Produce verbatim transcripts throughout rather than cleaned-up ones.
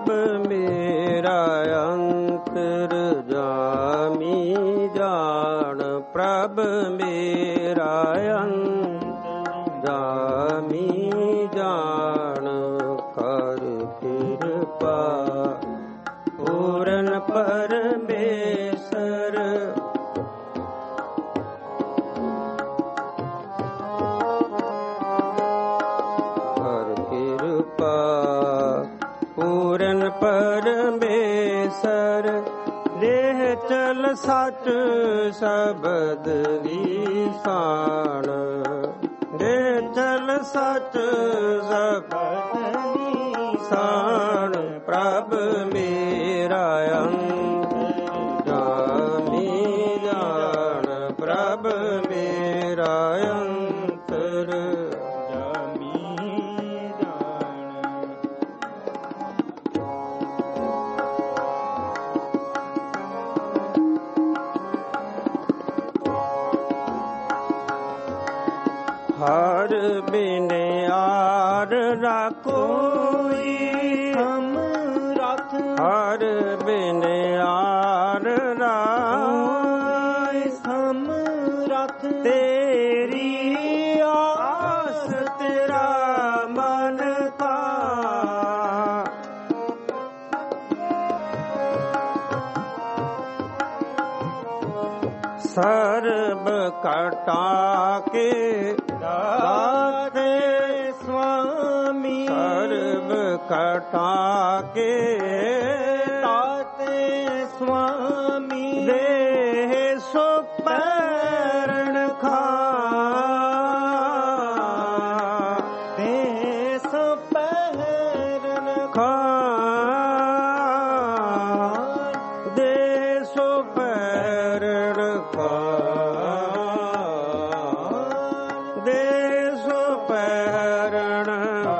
ਪ੍ਰਭ ਮੇਰਾ ਅੰਤਰ ਜਾਮੀ ਜਾਣ, ਪ੍ਰਭ ਮੇਰਾ ਅੰਤਰ ਜਾਮੀ ਜਾਣ, ਕਰ ਕਿਰਪਾ ਪੂਰਨ ਪਰਮੇਸ਼ਰ। ਕਰ ਕਿਰਪਾ ਪੂਰਨ ਪਰਮੇਸ਼ਰ, ਦੇਹ ਚਲ ਸੱਚ ਸ਼ਬਦ ਲੀਸਾਨ, ਦੇਹ ਚਲ ਸੱਚ ਸ਼ਬਦ ਲੀਸਾਨ, ਪ੍ਰਭ ਮੇਰਾ ਅੰਤਰ ਜਾਮੀ ਜਾਣ, ਪ੍ਰਭ ਮੇਰਾ ਅੰਤਰ ਜਾਮੀ ਜਾਣ। ਹਰ ਬਿਨ ਆਰ ਰਾ ਕੋਈ ਹਮ ਰਥ, ਹਰ ਬਿਨ ਆਰ ਰਾ ਹਮ ਰਥ, ਤੇਰੀ ਆਸ ਤੇਰਾ ਮਨ ਤਾ, ਸਰਬ ਕਟਾ ਕੇ ਦਾਤੇ ਸੁਆਮੀ, ਸਰਬ ਕਟਾ ਕੇ ਦਾਤੇ ਸੁਆਮੀ, ਦੇਹ ਸੋ ਪੈਰਣ ਖਾ, ਦੇਹ ਸੋ ਪੈਰਣ ਖਾ, ਦੇਹ ਸੋ ਪੈਰਣ ਖਾ, ਦੇਹ ਸੋ ਪੈਰਣ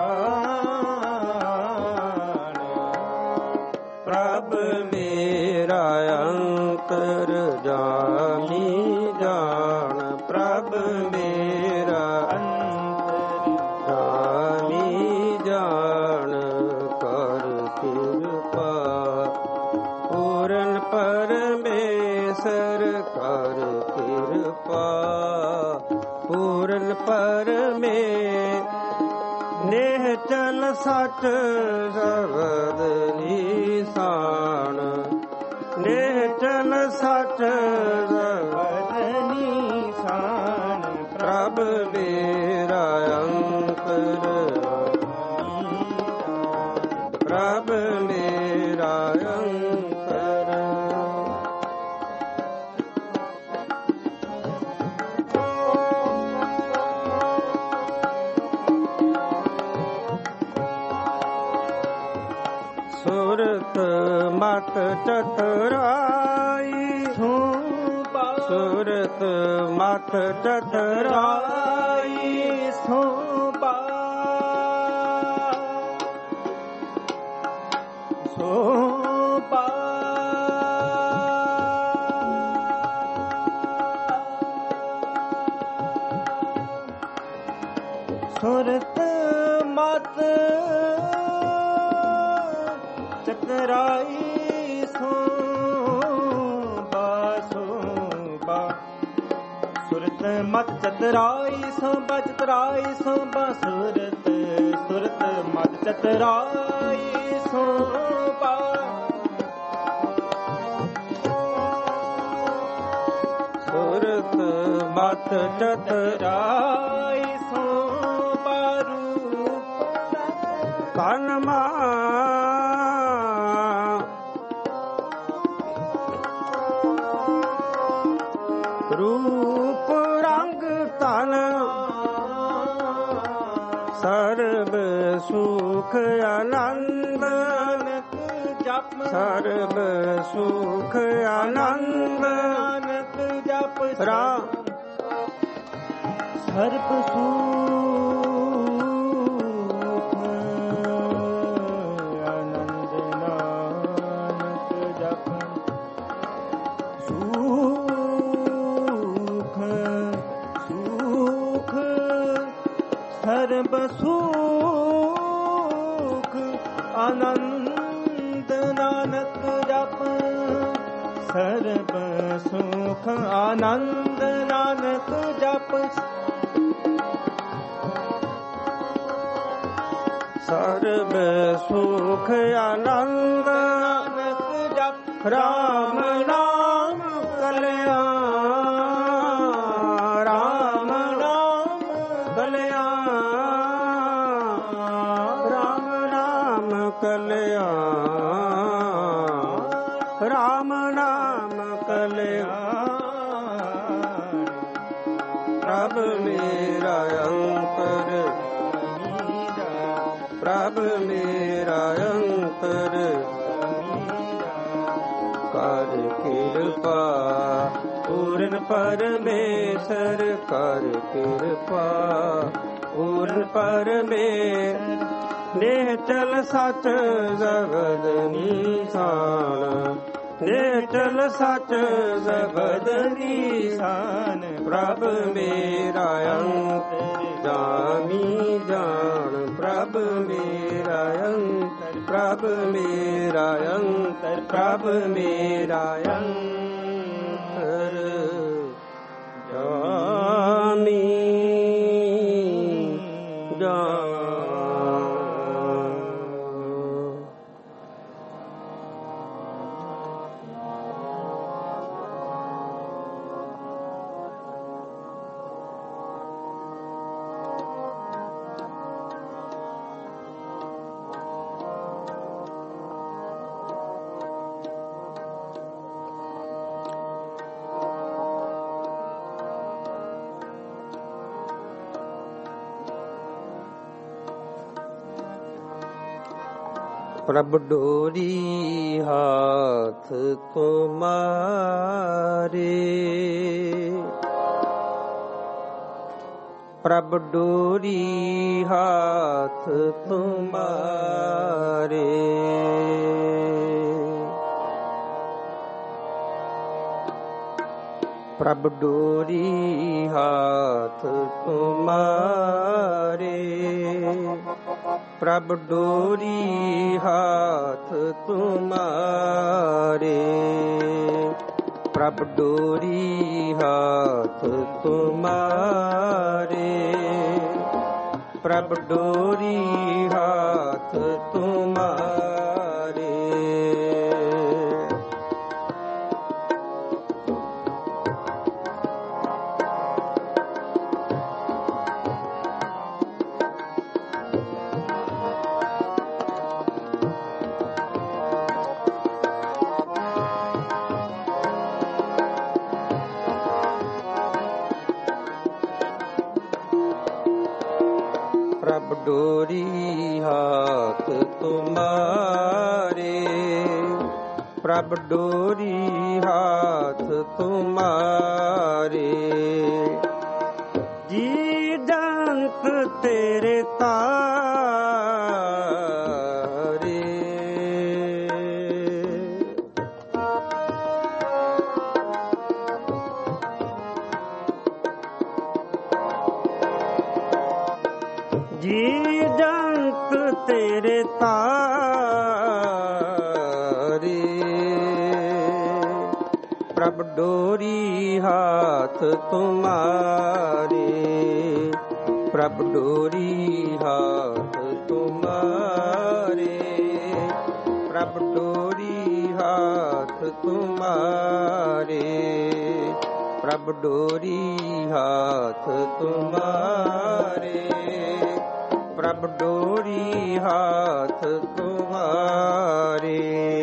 ਪ੍ਰਭ ਮੇਰਾ ਅੰਤਰ ਜਾਮੀ ਜਾਣ, ਪ੍ਰਭ ਮੇਰਾ ਅੰਤਰ ਜਾਮੀ ਜਾਣ, ਕਰ ਕਿਰਪਾ ਪੂਰਨ ਪਰਮੇਸ਼ਰ, ਕਰ ਕਿਰਪਾ ਪੂਰਨ ਪਰਮੇ, ਨੇਹ ਚਲ ਸੱਚ ਸ਼ਬਦ ਲੀਸਾਨ, ਨੇਹ ਚਲ ਸੱਚ ਸ਼ਬਦ ਲੀਸਾਨ, ਪ੍ਰਭ ਮੇਰਾ ਅੰਤਰ ਪ੍ਰਭ ਮੇਰਾ ਅੰਤਰ। ਸੁਰਤ ਮਤ ਚਤੁਰਾਈ, ਸੁਰਤ ਮਤ ਚਤੁਰਾਈ, ਸੋਪਾ ਸੋਪਾ ਸੁਰਤ ਮਤ ਚਤੁਰਾਈ, ਸੋਬਾ ਸੋਬਾ, ਸੁਰਤ ਮਤ ਚਤੁਰਾਈ, ਸੋਬਾ ਚਤੁਰਾਈ, ਸੋਬਾ, ਸੁਰਤ ਸੁਰਤ ਮਤ ਚਤੁਰਾਈ, ਸੋਬਾ, ਸੁਰਤ ਮਤ ਚਤੁਰਾਈ, ਸੋਬਾ, ਰੂਪ ਤਨ ਮਾ, ਰੂਪ ਰੰਗ ਤਨ, ਸਰਬ ਸੁਖ ਆਨੰਦ ਜਪ, ਸਰਬ ਸੁਖ ਆਨੰਦ ਜਪ, ਰਾਮ ਸਰਬ ਸੁਖ ਆਨੰਦ ਨਾਨਕ ਜਪ, ਸੁਖ ਸੁਖ ਸਰਬ ਸੁਖ ਆਨੰਦ ਜਪ ਸਰਬ ਸੁਖ ਆਨੰਦ ਨਾਨਕ ਜਪ ਸਰਬ ਸੁਖ ਆਨੰਦ ਨਾਨਕ ਜਪ ਰਾਮ ਨਾਮ ਕਲਿਆਣ ਰਾਮ ਨਾਮ ਕਲਿਆਣ ਰਾਮ ਨਾਮ ਕਲਿਆਣ ਰਾਮ ਨਾਮ ਕਲਿਆਣ ਪ੍ਰਭ ਮੇਰਾ ਅੰਤਰ ਪ੍ਰਭ ਮੇਰਾ ਅੰਤਰ ਕਰ ਕਿਰਪਾ ਪੂਰਨ ਪਰਮੇਸ਼ਰ ਕਰ ਕਿਰਪਾ ਪੂਰਨ ਪਰਮੇਸ਼ਰ ਨਿਹਚਲ ਸਚ ਜਗਤ ਨੀਸਾਨ ਨਿਹਚਲ ਸਚ ਜਗਤ ਨੀਸਾਨ ਪ੍ਰਭ ਮੇਰਾ ਅੰਤਰ ਜਾਮੀ ਜਾਣ ਪ੍ਰਭ ਮੇਰਾ ਅੰਤਰ ਪ੍ਰਭ ਮੇਰਾ ਅੰਤਰ ਪ੍ਰਭ ਮੇਰਾ ਅੰਤਰ ਜਾਮੀ ਜਾਣ ਪ੍ਰਭ ਡੋਰੀ ਹਾਥ ਤੁਮਾਰੇ ਪ੍ਰਭ ਡੋਰੀ ਹਾਥ ਤੁਮਾਰੇ ਪ੍ਰਭ ਡੋਰੀ ਹਾਥ ਤੁਮਾਰੇ ਪ੍ਰਭ ਡੋਰੀ ਹਾਥ ਤੁਮਾਰੇ ਪ੍ਰਭ ਡੋਰੀ ਹਾਥ ਤੁਮਾਰੇ ਪ੍ਰਭ ਡੋਰੀ ਹਾਥ ਤੁਮਾਰੇ ਪ੍ਰਭ ਡੋਰੀ ਹਾਥ ਤੁਮਾਰੇ ਪ੍ਰਭ ਡੋਰੀ ਹਾਥ ਤੁਮਾਰੇ ਜੀ ਦੰਤ ਤੇਰੇ ਤਾਰੇ ਜੀ ਜੰਤ ਤੇਰੇ ਤਾਰੇ ਪ੍ਰਭ ਡੋਰੀ ਹਾਥ ਤੁਮਾਰੇ ਪ੍ਰਭ ਡੋਰੀ ਹਾਥ ਤੁਮਾਰੇ ਪ੍ਰਭ ਡੋਰੀ ਹਾਥ ਤੁਮਾਰੇ ਪ੍ਰਭ ਡੋਰੀ ਹਾਥ ਤੁਮਾਰੇ ਪ੍ਰਭ ਡੋਰੀ ਹਾਥ ਤੁਮਾਰੇ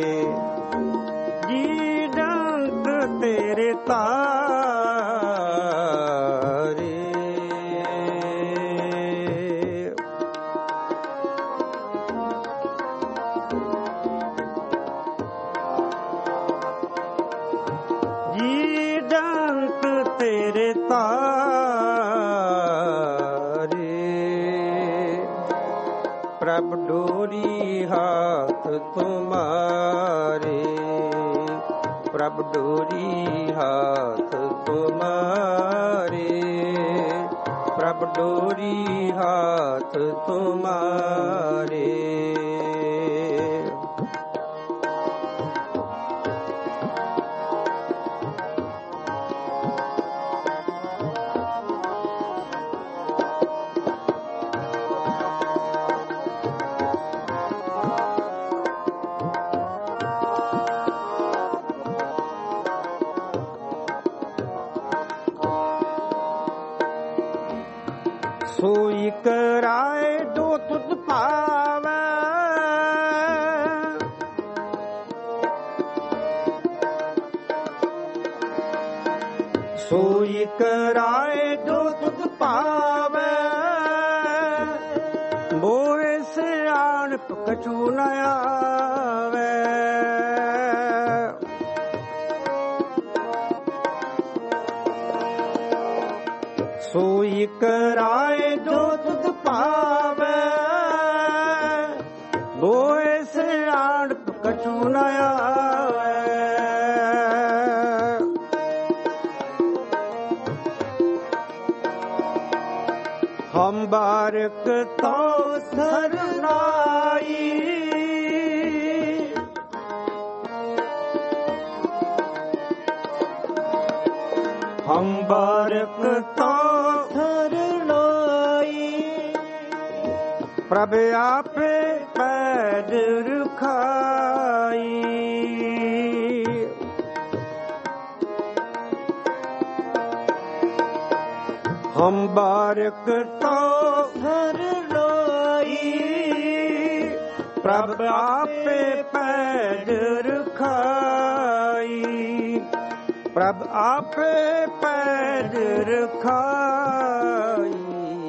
ਜੀ ਡੰਕ ਤੇਰੇ ਤਾਰੇ ਜੀ ਡੰਕ ਤੇਰੇ ਤਾਰੇ ਪ੍ਰਭ ਡੋਰੀ ਹਾਥ ਤੁਮਾਰੇ ਪ੍ਰਭ ਡੋਰੀ ਹਾਥ ਤੁਮਾਰੇ ਪ੍ਰਭ ਡੋਰੀ ਹਾਥ ਤੁਮਾਰੇ सोई कराए जो तुझ पावे, सोई कराए जो तुझ पावे, मोए सियाणप कछु न आवे। सोई कराए जो तुझ पावे, मोए सियाणप कछु न आवे। हम बारक तो सरनाई, हम बारक तो सरनाई, प्रभु आपे पैद रखाई। हम बारक तो हर लोई, प्रभु आपे पैद रखाई, प्रभु आपे पैद रखाई,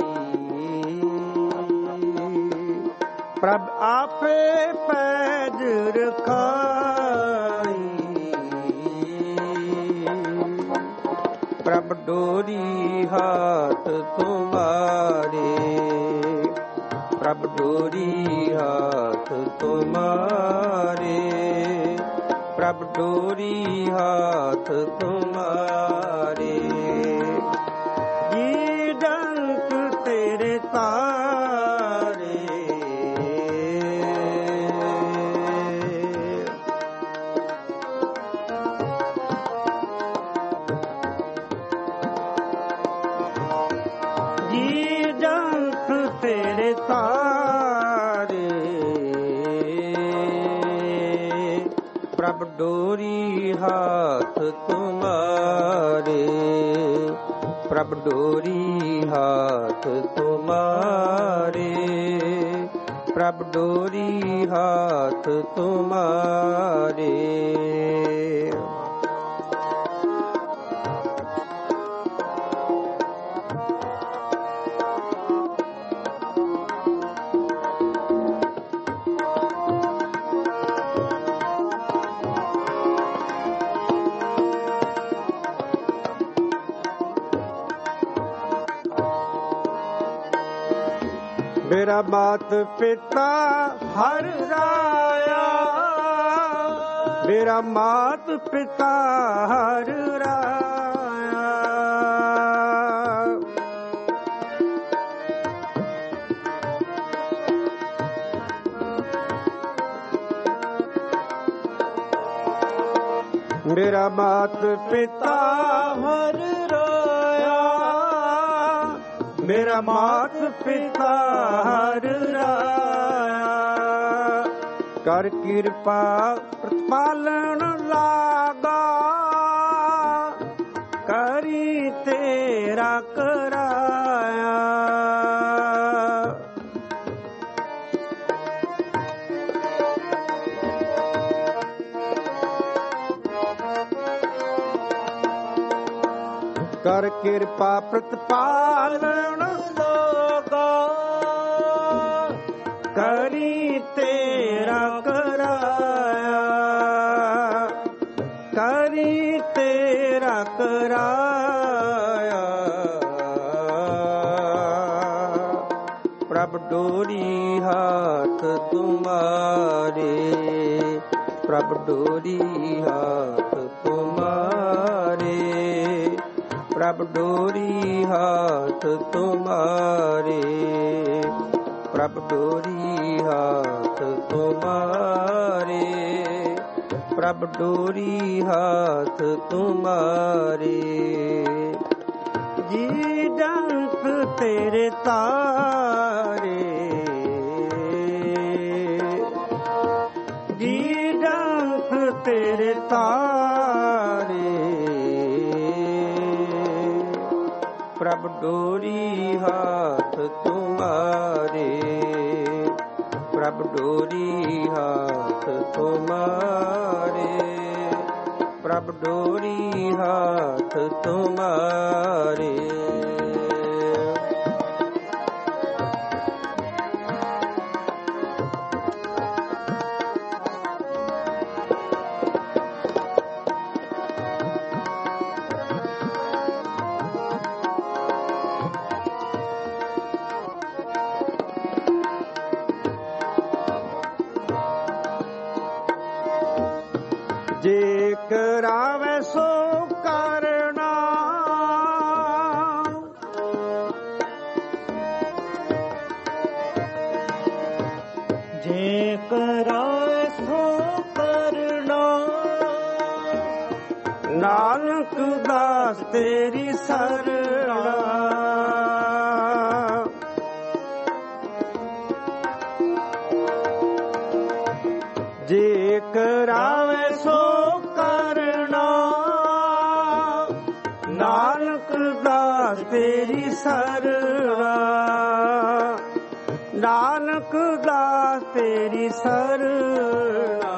प्रभु आपे पैद रखाई। प्रभु डोरी हाथ तुम्हारे, प्रभु डोरी हाथ तुम्हारे, प्रभु डोरी हाथ तुम्हारे। जी डंक तेरे तारे, तेरे तारे, प्रभु डोरी हाथ तुम्हारे, प्रभु डोरी हाथ तुम्हारे, प्रभु डोरी हाथ तुम्हारे। मेरा मात पिता हर राया, मेरा मात पिता हर राया, मेरा मात पिता हर राया, मेरा मात पिता हर राया। कर कृपा प्रतिपालन लागा, करी तेरा कराया। कर कृपा प्रतिपालन लोगा, करी तेरा कराया, करी तेरा कराया। प्रभु डोरी हाथ तुम्हारे, प्रभु डोरी हाथ तुम्हारे, प्रभु डोरी हाथ तुम्हारे, प्रभु डोरी हाथ तुम्हारे, प्रभु डोरी हाथ तुम्हारे। जी डंक तेरे तारे, जी डंक तेरे तारे, प्रभु डोरी हाथ तुम ਤੁਮਾਰੇ, ਪ੍ਰਭ ਡੋਰੀ ਹਾਥ ਤੁਮਾਰੇ, ਪ੍ਰਭ ਡੋਰੀ ਹਾਥ ਤੁਮਾਰੇ। ਜੇ ਕਰਾਵੇ ਸੋ ਕਰਨਾ, ਜੇ ਕਰਾਵੇ ਸੋ ਕਰਨਾ, ਨਾਨਕ ਦਾਸ ਤੇਰੀ ਸਰਣਾ। ਜੇ ਕਰਾਵੇ ਸੋ ਕਰਨਾ, ਨਾਨਕ ਦਾਸ ਤੇਰੀ ਸਰਣਾ, ਨਾਨਕ ਦਾਸ ਤੇਰੀ ਸਰਣਾ।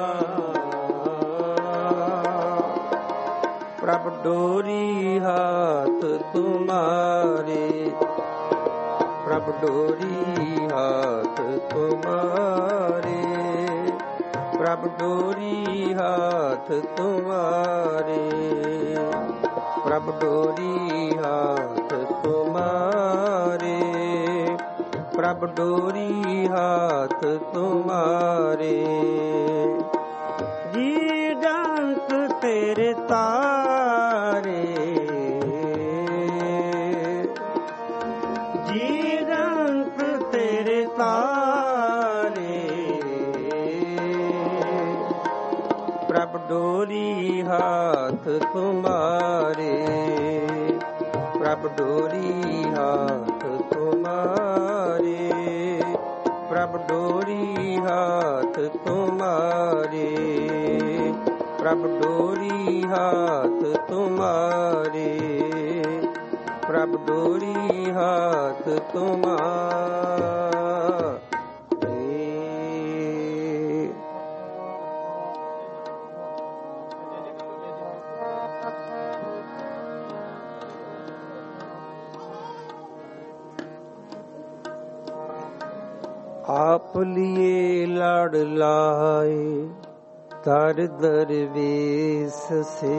ਪ੍ਰਭ ਡੋਰੀ ਹਾਥ ਤੁਮਾਰੇ, ਪ੍ਰਭ ਡੋਰੀ ਹਾਥ ਤੁਮਾਰੇ, ਪ੍ਰਭ ਡੋਰੀ ਹਾਥ ਤੁਮਾਰੇ, ਪ੍ਰਭ ਡੋਰੀ ਹਾਥ ਤੁਮਾਰੇ, ਪ੍ਰਭ ਡੋਰੀ ਹਾਥ ਤੁਮਾਰੇ। ਜੀ ਡੰਕ ਤੇਰੇ ਤਾਰੇ, ਜੀ ਡੰਕ ਤੇਰੇ ਤਾਰੇ, ਪ੍ਰਭ ਡੋਰੀ ਹਾਥ ਤੁਮਾਰੇ, ਪ੍ਰਭ ਡੋਰੀ ਹਾਥ ਤੁਮਾਰੇ, ਪ੍ਰਭ ਡੋਰੀ ਹਾਥ ਤੁਮਾਰੇ, ਪ੍ਰਭ ਡੋਰੀ ਹਾਥ ਤੁਮਾਰੇ, ਪ੍ਰਭ ਡੋਰੀ ਹਾਥ ਤੁਮਾਰੇ। ਆਪ ਲਿਏ ਲੜ ਲਾਏ ਦਰ ਦਰਵੇਸ ਸੇ,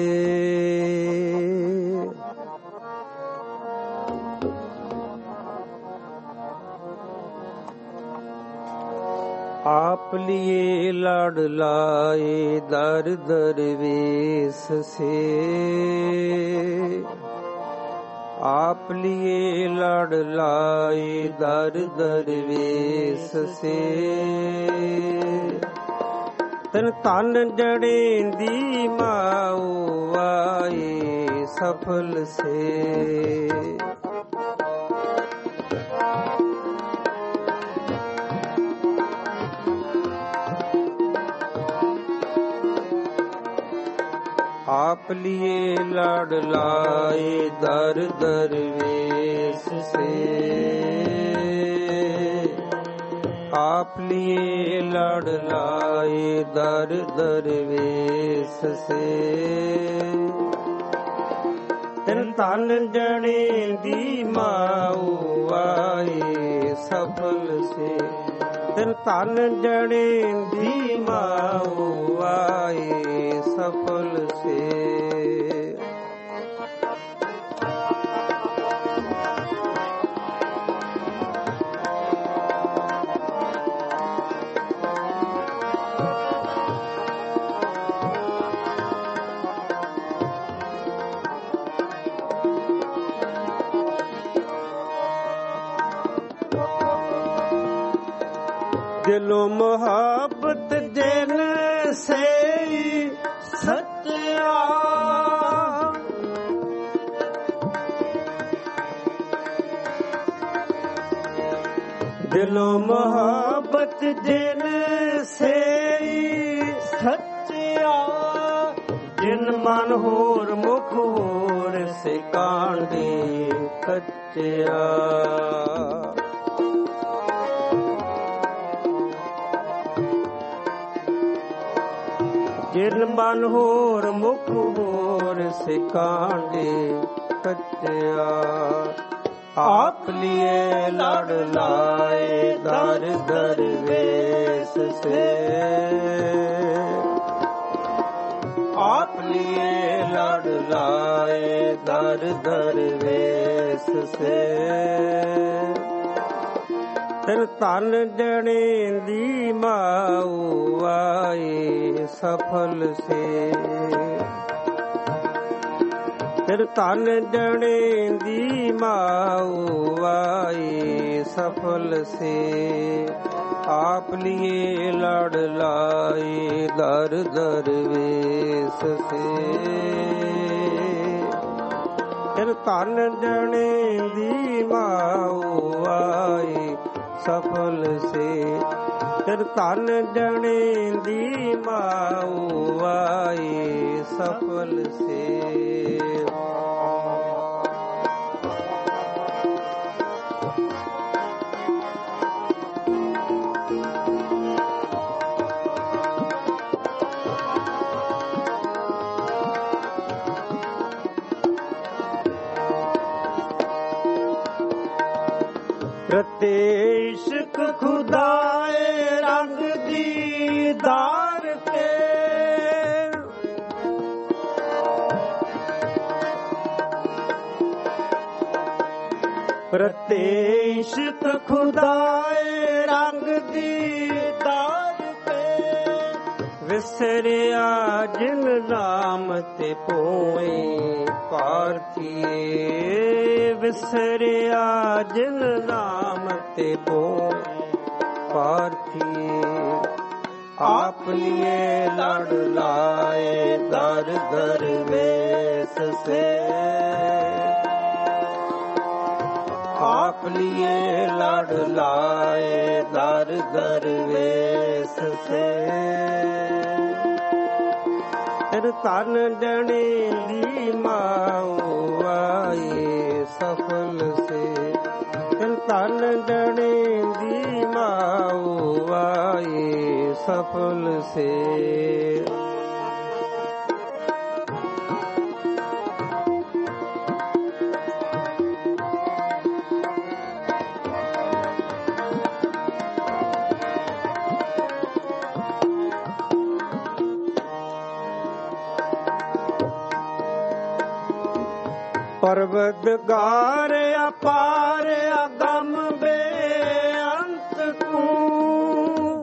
आप लिए लड़ लाए दर दरवेश से, आप लिए लड़ लाए दर दरवेश से। तन तन जड़ेंदी माओ आए सफल से, आप लिए लड़ लाए दर दरवेश से, आप लिए लड़ लाए दर दरवेश से। तन तन जड़े दी माऊ आए सफल से, तन तन जड़े दी माऊ आए सफल से। दिलो मोहब्बत जिन से सच्चा, दिलो मोहब्बत जिन से सच्चा, जिन मन होर मुख होर से कांडे कच्चा। ਤਿੰਨ ਬਨ ਹੋਰ ਮੁਖ ਹੋਰ ਸਿਕਾਂਡੇ ਕੱਚਿਆ। ਆਪ ਲਿਏ ਲੜ ਲਾਏ ਦਰ ਦਰ ਵੇਸ ਸੇ। ਆਪ ਲਿਏ ਲੜ ਲਾਏ ਦਰ ਦਰ ਵੇਸ ਸੇ। ਤਿਨ ਧਨ ਜਣੇ ਦੀ ਮਾਉ ਆਏ ਸਫਲ ਸੇ। ਤਿਨ ਧਨ ਜਣੇ ਦੀ ਮਾਉ ਆਏ ਸਫਲ ਸੇ। ਆਪ ਲਿਏ ਲੜ ਲਾਏ ਦਰ ਦਰ ਵੇਸ ਸੇ। ਤਿਨ ਧਨ ਜਣੇ ਦੀ ਮਾਉ ਆਏ ਸਫਲ ਸੇ। ਤਿਨ ਧਨ ਜਣੇ ਦੀ ਮਾਉ ਆਏ ਸਫਲ ਸੇ। ਰਤੇ ਇਸ਼ਕ ਖੁਦਾਏ ਰੰਗ ਦੀਦਾਰ ਕੇ। ਰਤੇ ਇਸ਼ਕ ਖੁਦਾਏ ਰੰਗ ਦੀਦਾਰ ਕੇ। ਵਿਸਰਿਆ ਜਿਨ ਨਾਮ ਤੇ ਪੋਏ ਪਾਰਥੀਏ। ਵਿਸਰਿਆ ਜਿਨ ਨਾਮ ਤੇ ਪੋਏ ਪਾਰਥੀਏ। ਆਪ ਲਿਏ ਲੜ ਲਾਏ ਦਰ ਦਰ ਵੇਸ ਸੇ। ਆਪ ਲਿਏ ਲੜ ਲਾਏ ਦਰ ਦਰ ਵੇਸ ਸੇ। ਤਿਨ ਧਨ ਜਣੇ ਦੀ ਮਾਉ ਆਏ ਸਫਲ ਸੇ। ਤਿਨ ਧਨ ਜਣੇ ਦੀ ਮਾਉ ਆਏ ਸਫਲ ਸੇ। ਪਰਵਦਗਾਰ ਅਪਾਰ ਅਗਮ ਬੇਅੰਤ ਤੂੰ।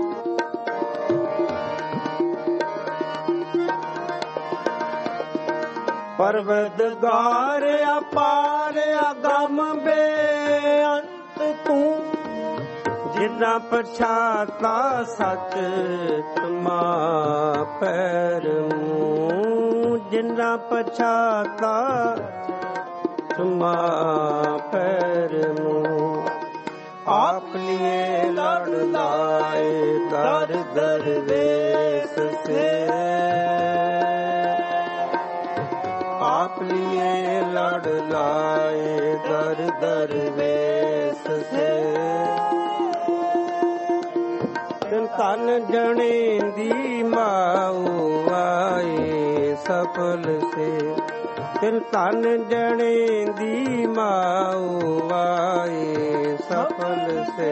ਪਰਵਦਗਾਰ ਅਪਾਰ ਅਗਮ ਬੇਅੰਤ ਤੂੰ। ਜਿਨਾ ਪਛਾਤਾ ਸਚ ਤੁਮਾ ਪੈਰ ਮੂੰ। ਜਿਨਾ ਪਛਾਤਾ ਤੁਮਾ ਪੈਰ ਮੂੰ। ਆਪ ਲਿਏ ਲੜ ਲਾਏ ਦਰ ਦਰ ਵੇਸ ਸੇ। ਆਪ ਲਿਏ ਲੜ ਲਾਏ ਦਰ ਦਰ ਵੇਸ ਸੇ। ਤਿਨ ਧਨ ਜਣੇ ਦੀ ਮਾਉ ਆਏ ਸਫਲ ਸੇ। ਤਿਨ ਧਨ ਜਣੇ ਦੀ ਮਾਉ ਆਏ ਸਫਲ ਸੇ।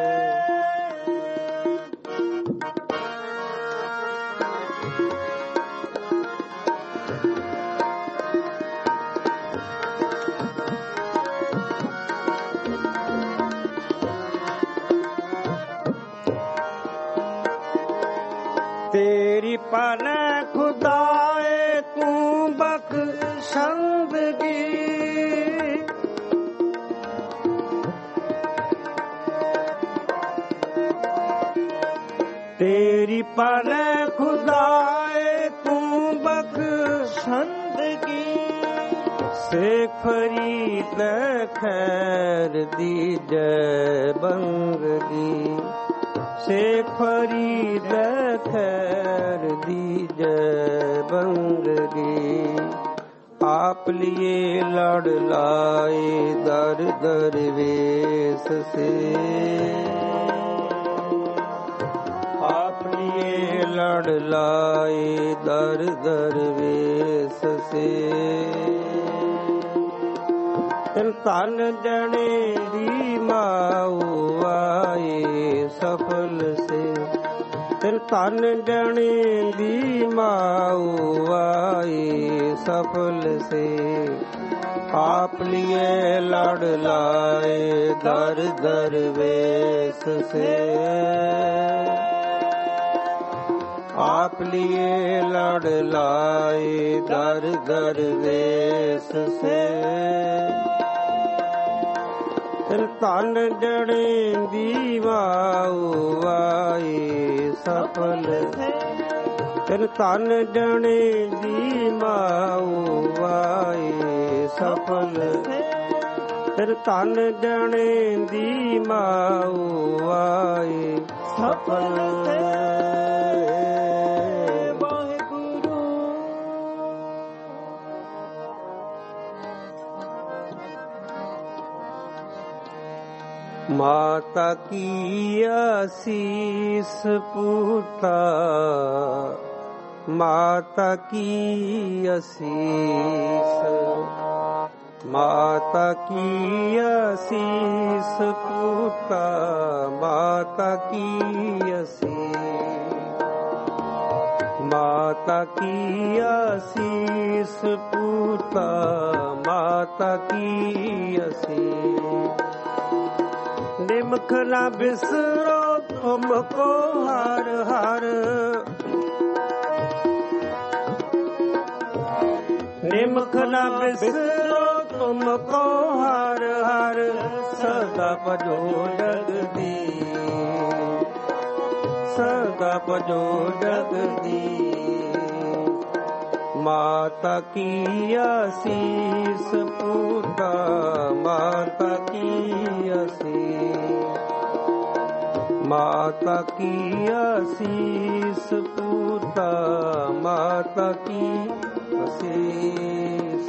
ਤੇਰੀ ਪਨ ਖੁਦਾਏ ਤੂੰ ਬਖਸ਼ੰਦਗੀ। ਤੇਰੀ ਪਨ ਖੁਦਾਏ ਤੂੰ ਬਖਸ਼ੰਦਗੀ। ਸ਼ੇਖ ਫਰੀਦ ਖੈਰ ਦੀ ਜੈ ਬੰਗਲੀ। ਸ਼ੇਖ ਫਰੀਦ ਖੈਰ ਦੀ ਜੈ ਬੰਗਲੀ। ਆਪ ਲਿਏ ਲੜ ਲਾਏ ਦਰ ਦਰ ਵੇਸ ਸੇ। ਆਪ ਲਿਏ लड़ लाए दर दर वेस से तिन तन जने दी माऊ आए सफल से तिन तन जने दी माऊ आए सफल से आप लिए लड़ लाए दर दर वेस से आप लिए लड़ लाए दर दर वेस से तन जड़े दीवाऊ आए सफल तिन तन जड़े दीवाऊ आए सफल तिन तन जड़े दीवाऊ आए सफल माता की आशीष पूता माता की आशीष माता की आशीष पूता माता की आशीष माता की आशीष पूता माता की आशीष निमख न बिसरो तुमको हर हर निमख न बिसरो तुमको हर हर सदा भजो जगदीश सदा भजो जगदीश माता की आशीष पूता माता की आशीष माता की आशीष पूता माता की आशीष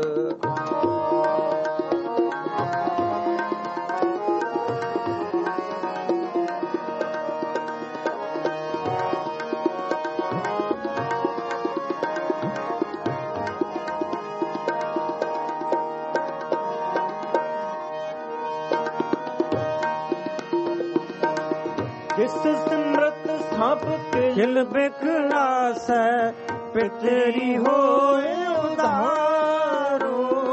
जिस सिमरत स्थाप के खिल बिखलास पितरी होए उधारो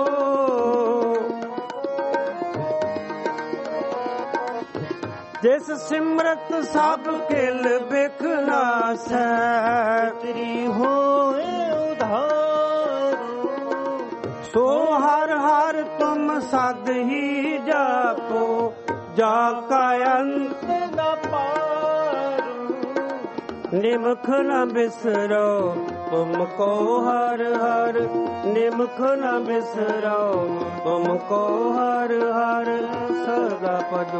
जिस सिमरत सब खिल बिखलास पितरी होए उधारो सो हर हर तुम सद ही जापो जाका अंत न पारो निमख न बिसरो तुमको हर हर निमख न बिसरो तुमको हर हर सदा भजो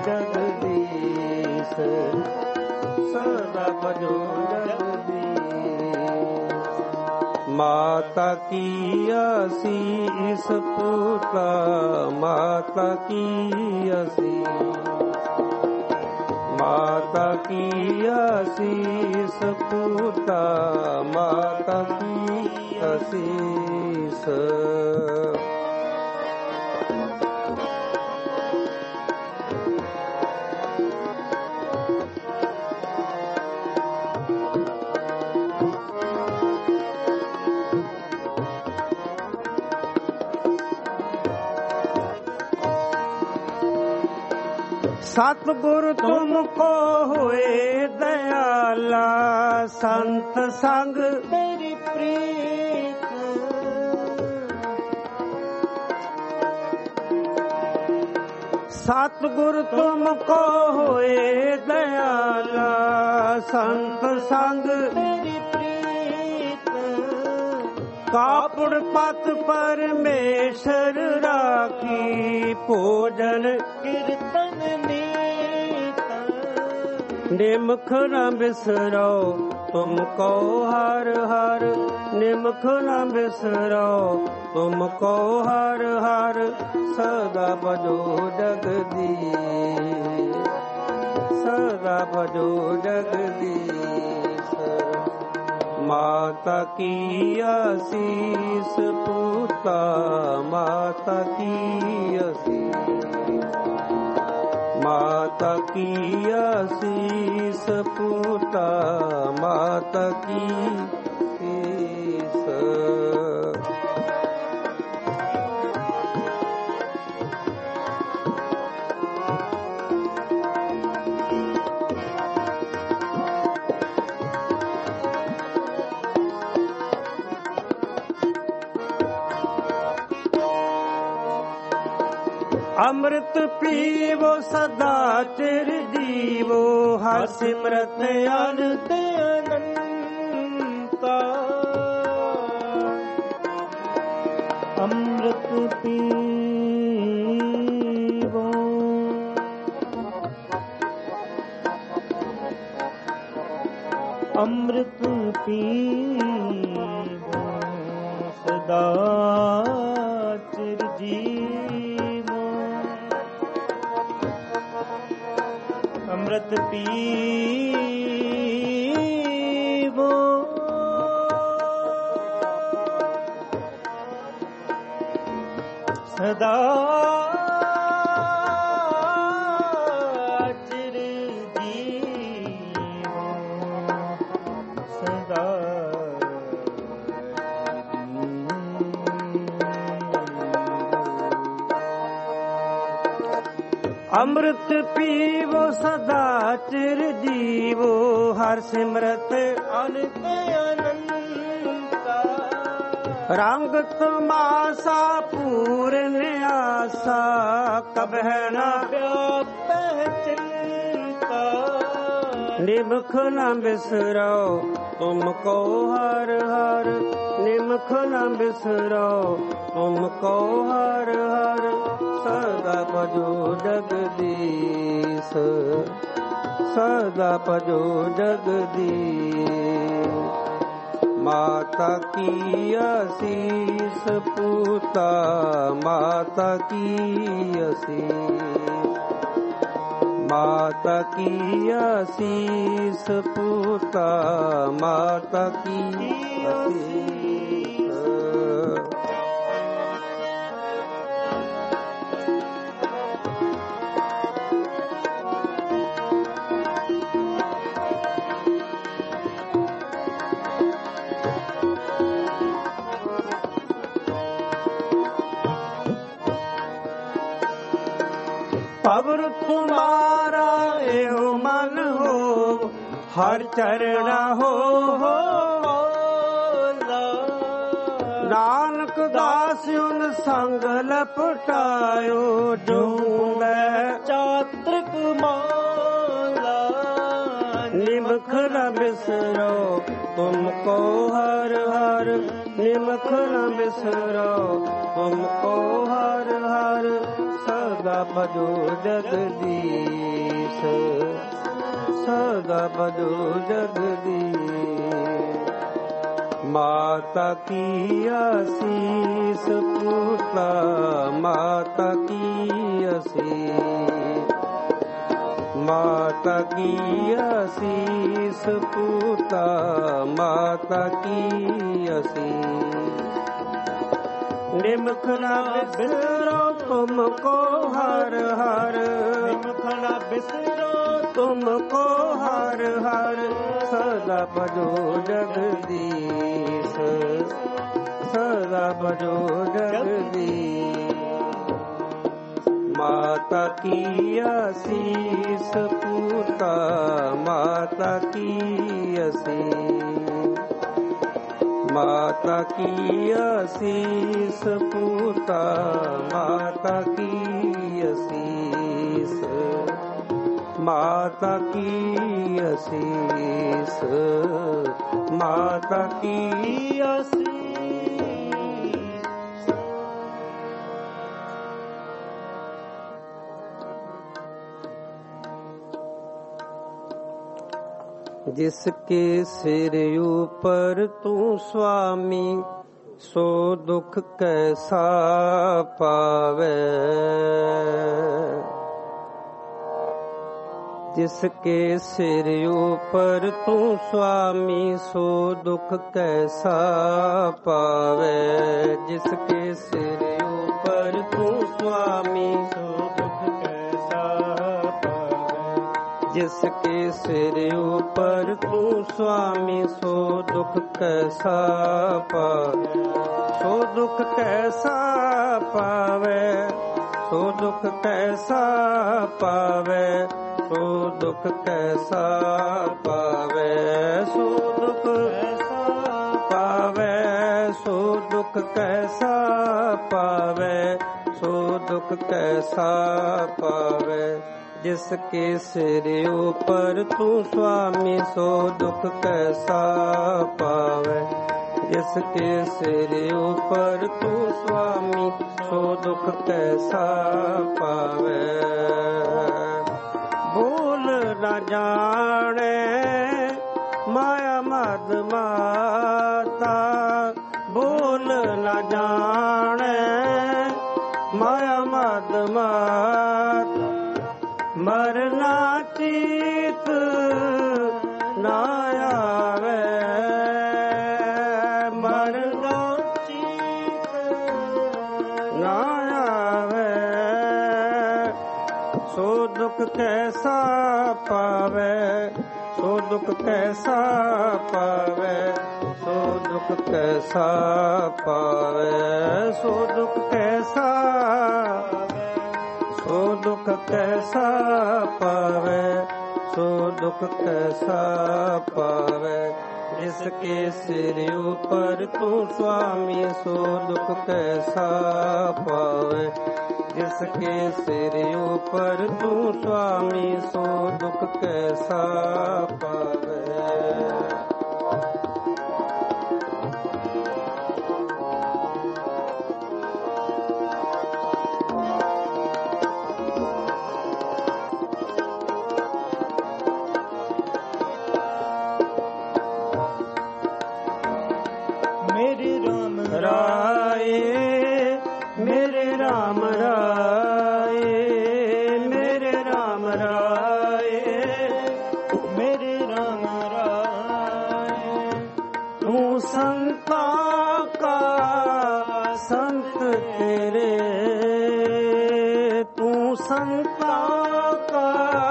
जगदीश सदा भजो जगदीश माता की आशीष पूता माता की आशीष माता की आशीष पूता माता की आशीष सतगुरु तुमको हुए दयाला संत संग तेरी प्रीत सतगुरु तुमको हुए दयाला संत संग तेरी प्रीत कापुड़ पत परमेश्वर राखी भोजन कीर्तन निमख न बिसरो तुमको हर हर निमख न बिसरो तुमको हर हर सदा भजो जगदीश सदा भजो जगदीश माता की आशीष पूता माता की आशीष माता की आशीष पूता माता की आशीष। अमृत पीवो सदा चिर जीवो हर सिमरत अनंत अनंता। अमृत पीवो अमृत पीवो सदा चिर जीवो अमृत पीवो सदा चिर जीवो सदा। अमृत पीवो सदा चिर जीवो हर सिमरत अनंत अनंता। रंग तमाशा पूर्ण आशा कबह न व्यापह चिंता। निमख न बिसरो तुमको हर हर निमख न बिसरो तुमको हर हर सदा भजो जगदीश सदा भजो जगदीश। माता की आशीष पूता माता की आशीष माता की आशीष पूता माता की आशीष। पवर तुम्हारा एहो मन हो हर चरणा हो हो नानक दास उन संग लपटायो जो चात्रिक माला। निमख न बिसरो तुमको हर हर निमख न बिसरो तुमको हर हर सदा भजो जगदीश सदा भजो जगदीश। माता की आशीष पूता माता की आशीष माता की आशीष पूता माता की आशीष। निमख न बिसरो तुमको हर हर निमख न बिसरो तुमको हर हर सदा भजो जगदीश सदा भजो जगदीश। माता की आशीष पूता माता की आशीष माता की आशीष पूता माता की आशीष माता की आशीष माता की आशीष। जिसके सिर ऊपर तू स्वामी सो दुख कैसा पावे। जिसके सिर ऊपर तू स्वामी सो दुख कैसा पावे। जिसके सिर ऊपर तू स्वामी सो दुख कैसा पावे। जिसके सिर ऊपर तू स्वामी सो दुख कैसा पावे। सो दुख कैसा पावे, सो दुख कैसा पावे, सो दुख कैसा पावे। सो दुख कैसा पावे, सो दुख कैसा पावे, सो दुख कैसा पावे। जिसके सिर ऊपर तू स्वामी सो दुख कैसा पावे। जिसके सिर ऊपर तू स्वामी सो दुख कैसा पावे। भूल न जाने माया मद माता, भूल न जाने माया मद माता। मरना चीत न आवे, मरना चीत न आवे। सो दुख कैसा पावे, सो दुख कैसा पावे, सो दुख कैसा पावे। सो दुख कैसा, सो दुख कैसा पावे, सो दुख कैसा पावे। जिसके सिर ऊपर तू स्वामी सो दुख कैसा पावे। जिसके सिर ऊपर तू स्वामी सो दुख कैसा पावे। मेरे राम राय, मेरे राम राय, मेरे राम राय, मेरे राम राय। तू संता का संत तेरे, तू संता का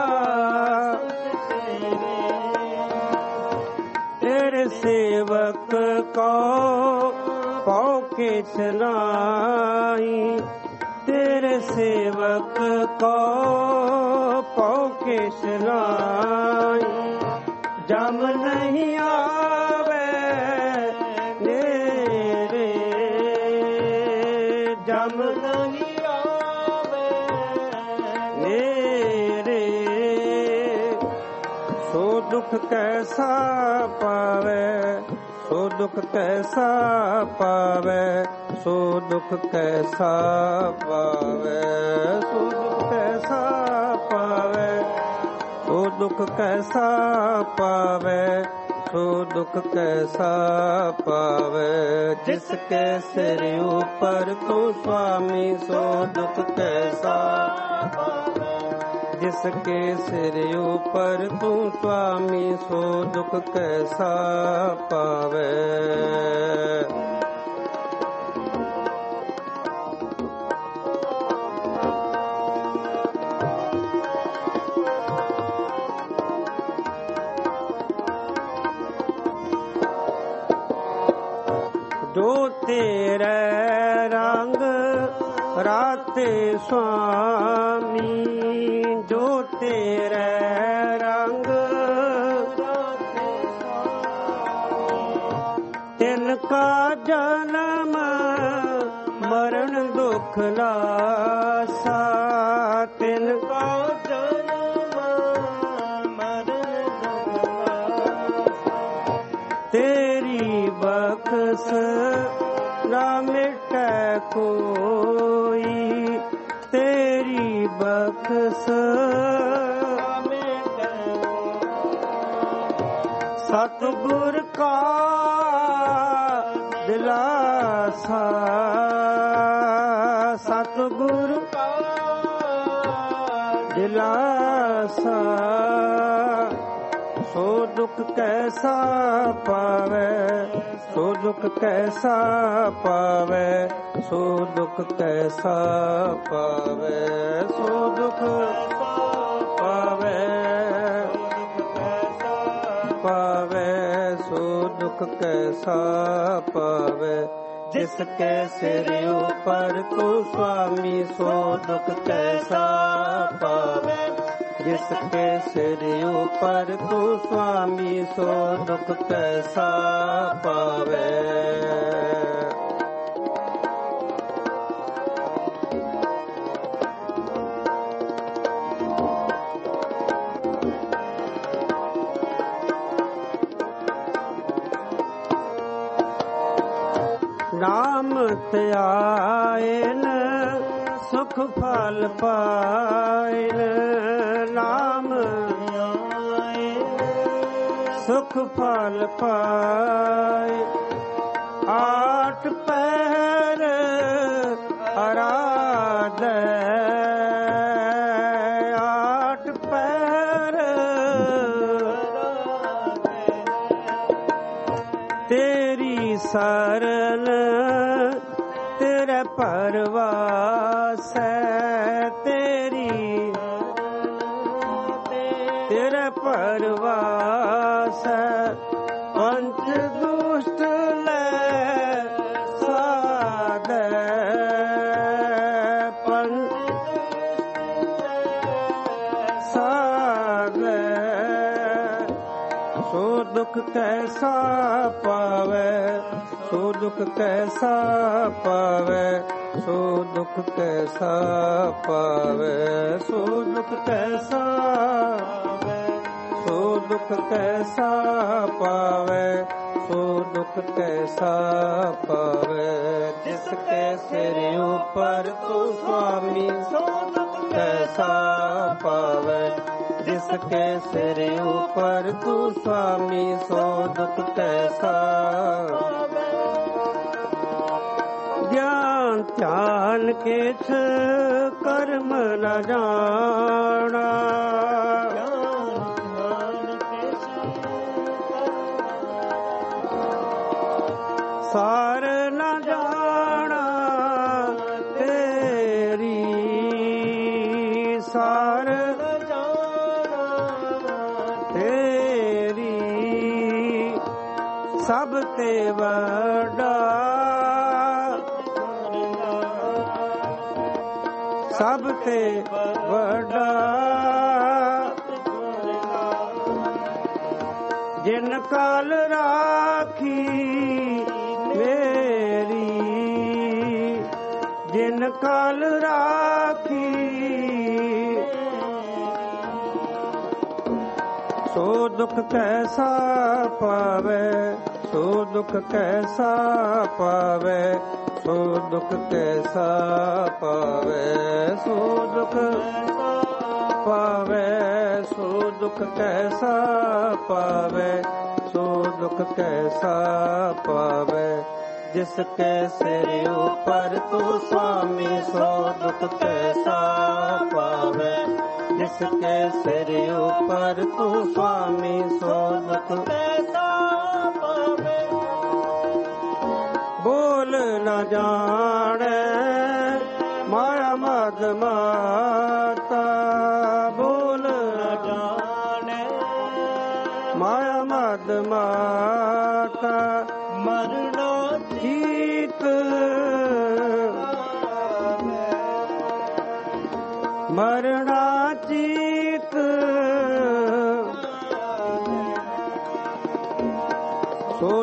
तेरे सेवक को पाओ के चलाई। तेरे सेवक को पाओ के चलाई। जम नहीं आवे मेरे, जम नहीं आवे मेरे। सो दुख कैसा पावे, सो दुख कैसा पावे, सो दुख कैसा पावे। सो दुख कैसा पावे, सो दुख कैसा पावे, सो दुख कैसा पावे। जिसके सिर ऊपर तू स्वामी सो दुख कैसा पावे। जिसके सिर ऊपर तू स्वामी सो दुख कैसा पावे। जो तेरे रंग राते स्वामी, जो तेरे रंग तिनका जन्म मरण दुख लासा। तिनका जन्म मरण दुख लासा। तेरी बख्श ना मिटे कोई, तेरी बख्श सतगुर का दिलासा। सतगुर का दिलासा। ਆਸਾ ਸੋ ਦੁਖ ਕੈਸਾ ਪਾਵੇ, ਸੋ ਦੁਖ ਕੈਸਾ ਪਾਵੇ, ਸੋ ਦੁਖ ਕੈਸਾ ਪਾਵੇ, ਸੋ ਦੁਖ ਪਾਵੇ ਪਾਵੇ, ਸੋ ਦੁਖ ਕੈਸਾ ਪਾਵੇ। ਜਿਸ ਕੇ ਸਿਰ ਉਪਰ ਤੂੰ ਸੁਆਮੀ, ਸੋ ਦੁਖ ਕੈਸਾ ਪਾਵੇ। ਜਿਸ ਕੇ ਸਿਰ ਉਪਰ ਤੂੰ ਸੁਆਮੀ, ਸੋ ਦੁਖ ਕੈਸਾ ਪਾਵੇ। ਨਾਮ ਧਿਆਇਨ ਸੁਖ ਫਲ ਪਾਇਨ, ਨਾਮ ਸੁਖ ਫਲ ਪਾਇ। ਆਠ ਪਹਿਰ ਅਰਾਧੈ, ਆਠ ਪਹਿਰ ਤੇਰੀ ਸਰਨ ਤੇਰੇ ਪਰਵਾਸ ਹੈ, ਤੇਰੀ ਤੇਰੇ ਪਰਵਾਸ ਹੈ। ਪੰਚ ਦੁਸ਼ਟ ਲੈ ਸਾਧੈ, ਪੰਚ ਸਾਧੈ, ਸੋ ਦੁਖ ਕੈਸਾ ਪਾਵੇ, ਸੋ ਦੁਖ ਕੈਸਾ ਪਾਵੇ, ਸੋ ਦੁਖ ਕੈਸਾ ਪਾਵੇ, ਸੋ ਦੁਖ ਕੈਸਾ ਸੋ ਦੁਖ ਕੈਸਾ ਪਾਵੇ, ਸੋ ਦੁਖ ਕੈਸਾ ਪਾਵੇ। ਜਿਸ ਕੇ ਸਿਰ ਉਪਰ ਤੂੰ ਸੁਆਮੀ, ਸੋ ਦੁਖ ਕੈਸਾ ਪਾਵੇ। ਜਿਸ ਕੇ ਸਿਰ ਉਪਰ ਤੂੰ ਸੁਆਮੀ, ਸੋ ਦੁਖ ਕੈਸਾ ਗਿਆਨ ਧਿਆਨ ਕਿਛ ਕਰਮ ਨ ਜਾਣਾ, ਸਾਰ ਨ ਜਾਣਾ ਤੇਰੀ, ਸਾਰ ਨ ਜਾਣਾ ਤੇਰੀ। ਸਭ ਤੇ ਵੱਡਾ, ਸਭ ਤੇ ਵੱਡਾ ਜਿਨ ਕਾਲ ਰਾਖੀ ਮੇਰੀ, ਜਿਨ ਕਾਲ ਰਾਖੀ। ਸੋ ਦੁਖ ਕੈਸਾ ਪਾਵੇ, ਸੋ ਦੁਖ ਕੈਸਾ ਪਾਵੇ, ਸੋ ਦੁਖ ਕੈਸਾ ਪਾਵੇ, ਸੋ ਦੁਖ ਪਾਵੇ, ਸੋ ਦੁਖ ਕੈਸਾ ਪਾਵੇ, ਸੋ ਦੁਖ ਕੈਸਾ ਪਾਵੇ। ਜਿਸ ਕੇ ਸਿਰ ਉਪਰ ਤੂੰ ਸੁਆਮੀ, ਸੋ ਦੁਖ ਕੈਸਾ ਪਾਵੇ। ਜਿਸ ਕੇ ਸਿਰ ਉਪਰ ਤੂੰ ਸੁਆਮੀ, ਸੋ ਦੁਖ ਕੈਸਾ ਪਾਵੇ। ਬੋਲ ਨ ਜਾਣੈ ਮਾਇਆ ਮਦ ਮਾਤਾ, ਬੋਲ ਨ ਜਾਣੈ ਮਾਇਆ ਮਦ ਮਾਤਾ। ਮਰਨਾ ਜੀਤ ਮਰਣਾ ਜੀਤ, ਸੋ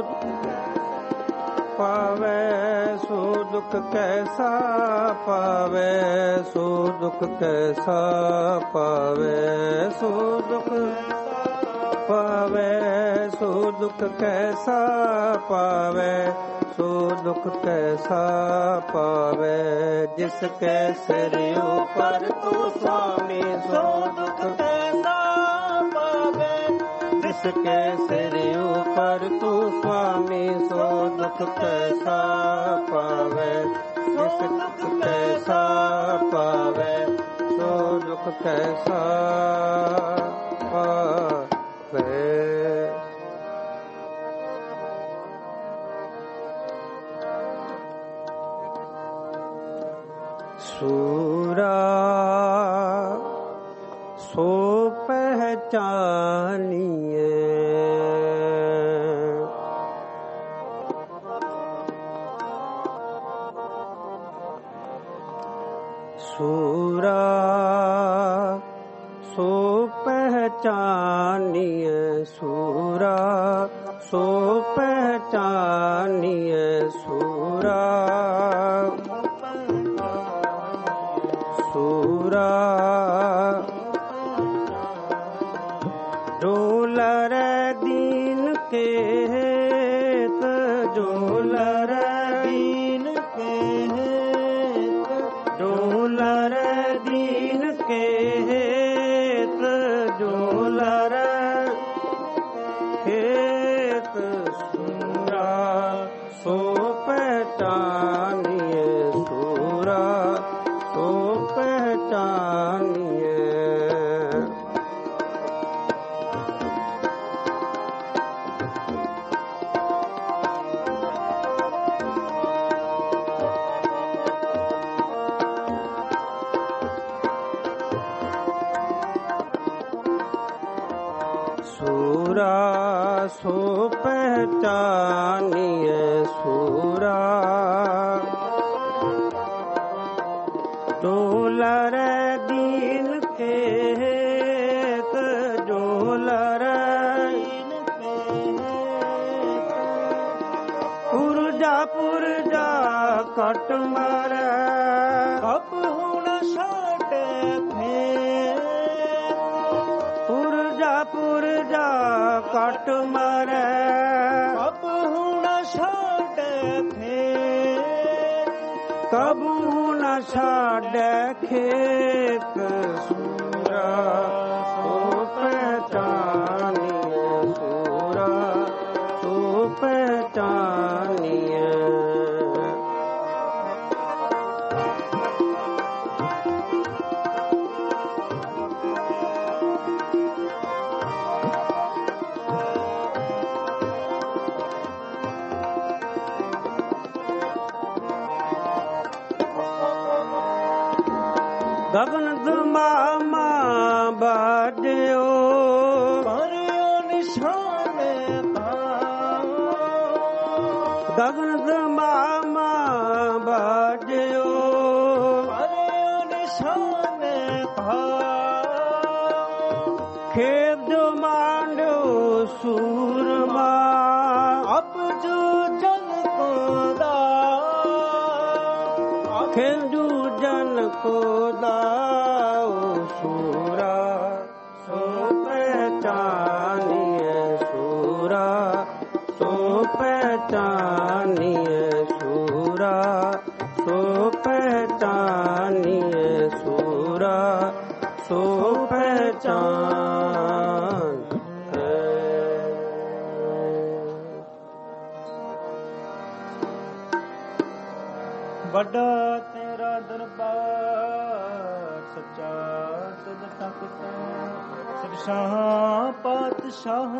ਪਾਵੇ, ਸੋ ਦੁਖ ਕੈਸਾ ਪਾਵੇ, ਸੋ ਦੁਖ ਕੈਸਾ ਪਾਵੇ, ਸੋ ਦੁਖ ਪਾਵੇ, ਸੋ ਦੁਖ ਕੈਸਾ ਪਾਵੇ, ਸੋ ਦੁਖ ਕੈਸਾ ਪਾਵੇ। ਜਿਸ ਕੇ ਸਿਰ ਉਪਰ ਤੂੰ ਸੁਆਮੀ, ਸੋ ਦੁਖ ਕੈਸਾ ਪਾਵੇ। ਜਿਸ ਕੇ ਸਿਰ ਉਪਰ ਤੂੰ ਸੁਆਮੀ, ਸੋ ਦੁਖ ਕੈਸਾ ਪਾਵੇ। ਜਿਸ ਦੁਖ ਕੈਸਾ ਪਾਵੇ, ਸੋ ਦੁਖ ਕੈਸਾ ਪਾਵੇ। ਸੂਰਾ ਸੋ ਪਹਿਚਾਨੀਏ, ਸੂਰਾ ਸੋ ਪਹਿਚਾਨੀਏ, ਸੂਰਾ ਸੋ ਪਹਿਚਾਨੀਏ, ਸੂਰਾ ਸੂਰਾ ਡੋਲਰ ਦੀਨ ਕੇ ਹੇਤ, ਡੋਲਰ ਦੀਨ ਕੇ ਹੇਤ, ਡੋਲਰ ਦੀਨ ਕੇ ਹੇਤ, ਡੋਲਰ ਹੇਤ, ਸੂਰਾ ਸੋ ਪਹਿਚਾਨੀਏ, ਸੂਰਾ ਸੋ ਪਹਿਚਾਨੀਏ। ਸੂਰਾ ਸੋ ਪਹਿਚਾਨੀਏ, ਸੂਰਾ ਡੋਲਰ ਦੀਨ ਕੇ ਹੇਤ, ਡੋਲਰ ਦੀਨ ਕੇ ਹੇਤ, ਪੁਰਜਾ ਪੁਰਜਾ ਕਟ ਮਾਰੈ, ਕਪ ਹੁਣ ਛਾਟ ਫੇਰ, ਪੁਰਜਾ ਪੁਰਜਾ ਕਟ ਮਾਰੈ, ਕਪ ਹੁਣ ਛਾਟ ਫੇਰ, ਕਬੂ ਨ ਛਾਡੈ ਖੇਤ, ਸੂਰਾ ਸੋ ਪਹਿਚਾਨੀਏ, ਸੂਰਾ ਸੋ ਪਹਿਚਾਨੀਏ। ਗਗਨ ਦਮਾਮਾ ਬਾਜਿਓ, ਭਰਿਓ ਨਿਸ਼ਾਨ ਕਾ, ਗਗਨ ਦਮਾਮਾ ਬਾਜਿਓ, ਭਰਿਓ ਨਿਸ਼ਾਨ ਕਾ, ਖੇਤ ਜੋ ਮਾਂਡਿਓ ਸੂਰਮਾ, ਅਪਜੂ ਜਨ ਕੋ ਦਾ, ਖੇਜੂ ਜਨ ਕੋ ਦਾਉ, ਸੂਰਾ ਸੋ ਪਹਿਚਾਨੀਏ, ਸੂਰਾ ਸੋ ਪਹਿਚਾਨੀਏ, ਸੂਰਾ ਸੋ ਪਹਿਚਾਨੀਏ, ਸੂਰਾ ਸੋ ਪਹਿਚਾਨ। ਵੱਡਾ ਤੇਰਾ ਦਰਬਾਰ ਸੱਚਾ ਸਦ ਤਖਤ, ਸਰਸ਼ਾਹ ਪਾਤਸ਼ਾਹ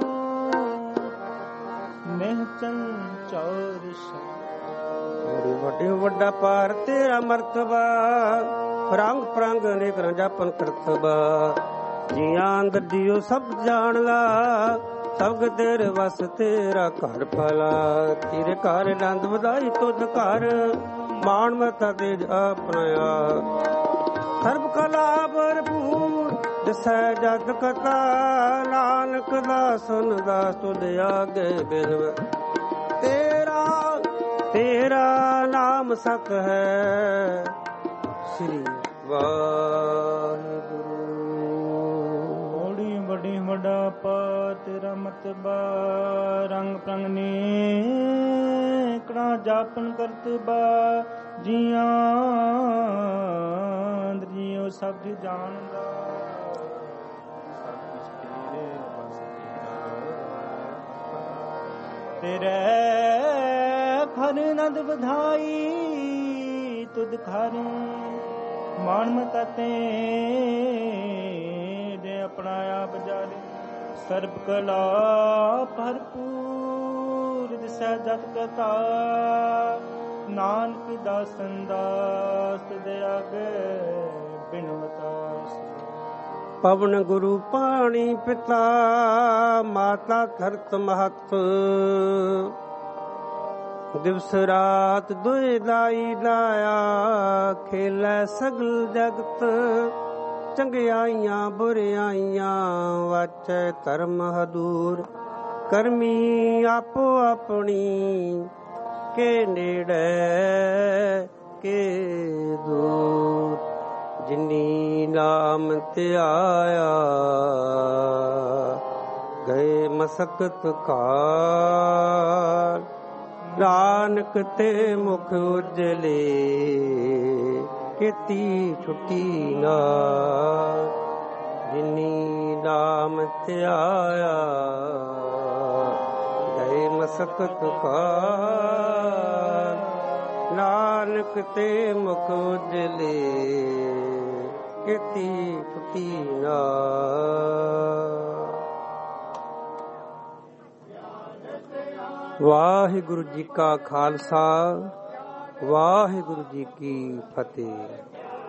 ਮਹਿਚਨ ਚੌਰ ਸ਼ਾਹ। ਬੜੀ ਵੱਡੀ ਵੱਡਾ ਪਾਰ ਤੇਰਾ ਮਰਤਬਾ, ਰੰਗ ਪ੍ਰੰਗ ਅਨੇਕ ਰੰਜਾਪਨ ਕਰਤਬਾ, ਜੀਆਂ ਅੰਦਰ ਜੀਓ ਸਭ ਜਾਣਦਾ, ਸਭ ਤੇਰੇ ਵਸ ਤੇਰਾ ਘਰ ਭਲਾ, ਤੇਰੇ ਘਰ ਆਨੰਦ ਵਧਾਈ ਤੁਧ ਘਰ, ਮਾਣ ਮਤਾ ਤੇਜ ਆਪਣਿਆ, ਸਰਬ ਕਲਾ ਭਰਪੂਰ ਦਿਸੈ ਜਗ ਕਥਾ, ਨਾਨਕ ਦਾਸਨ ਦਾਸ ਤੁਧ ਆਗੇ ਬਿਨਵ, ਤੇਰਾ ਤੇਰਾ ਨਾਮ ਸਤ ਹੈ, ਸ੍ਰੀ ਵਾਹਿਗੁਰੂ। ਬੜੀ ਵੱਡੀ ਵੱਡਾ ਪਾ ਤੇਰਾ ਮਤਬਾ, ਰੰਗ ਪ੍ਰੰਗ ਨੇਕੜਾ ਜਾਪਨ ਕਰਤਬਾ, ਜੀਆਂ ਜੀਓ ਸਭ ਜਾਣਦਾ, ਸਭ ਕੁਛ ਤੇਰੇ ਬਸ ਤੇਰਾ, ਤੇਰੇ ਖਰ ਨਦ ਵਧਾਈ ਤੁਧ ਖਰ, ਮਾਨ ਮਤਾ ਤੇ ਦੇ ਆਪਣਾ ਆਪ ਜਾਰੇ ਸਰਬ ਕਲਾ ਭਰਪੂਰ ਦਿਸੈ ਜਤ ਕਥਾ ਨਾਨਕ ਦਾਸਨ ਦਾਸ ਦੇ ਆਗੇ ਬਿਨਵਤਾਸ ਪਵਨ ਗੁਰੂ ਪਾਣੀ ਪਿਤਾ ਮਾਤਾ ਧਰਤ ਮਹਤ ਦਿਵਸ ਰਾਤ ਦੁਇ ਦਾਈ ਲਾਇਆ ਖੇਲੈ ਸਗਲ ਜਗਤ ਚੰਗਿਆਈਆਂ ਬੁਰਿਆਈਆਂ ਵਾਚੈ ਧਰਮ ਹਦੂਰ ਕਰਮੀ ਆਪੋ ਆਪਣੀ ਕੇ ਨੇੜੇ ਕੇ ਦੂਰ ਜਿਨੀ ਨਾਮ ਧਿਆਇਆ ਗਏ ਮਸਕਤ ਕਾਲ ਨਾਨਕ ਤੇ ਮੁਖ ਉਜਲੇ ਕੀਤੀ ਛੁੱਟੀ ਨਾ ਜਿਨੀ ਨਾਮ ਧਿਆਇਆ ਗਏ ਮਸਕਤ ਕਾਲ ਨਾਨਕ ਤੇ ਮੁਖ ਉਜਲੇ ਕੀਤੀ ਛੁੱਟੀ ਨਾ। ਵਾਹਿਗੁਰੂ ਜੀ ਕਾ ਖਾਲਸਾ ਵਾਹਿਗੁਰੂ ਜੀ ਕੀ ਫਤਿਹ।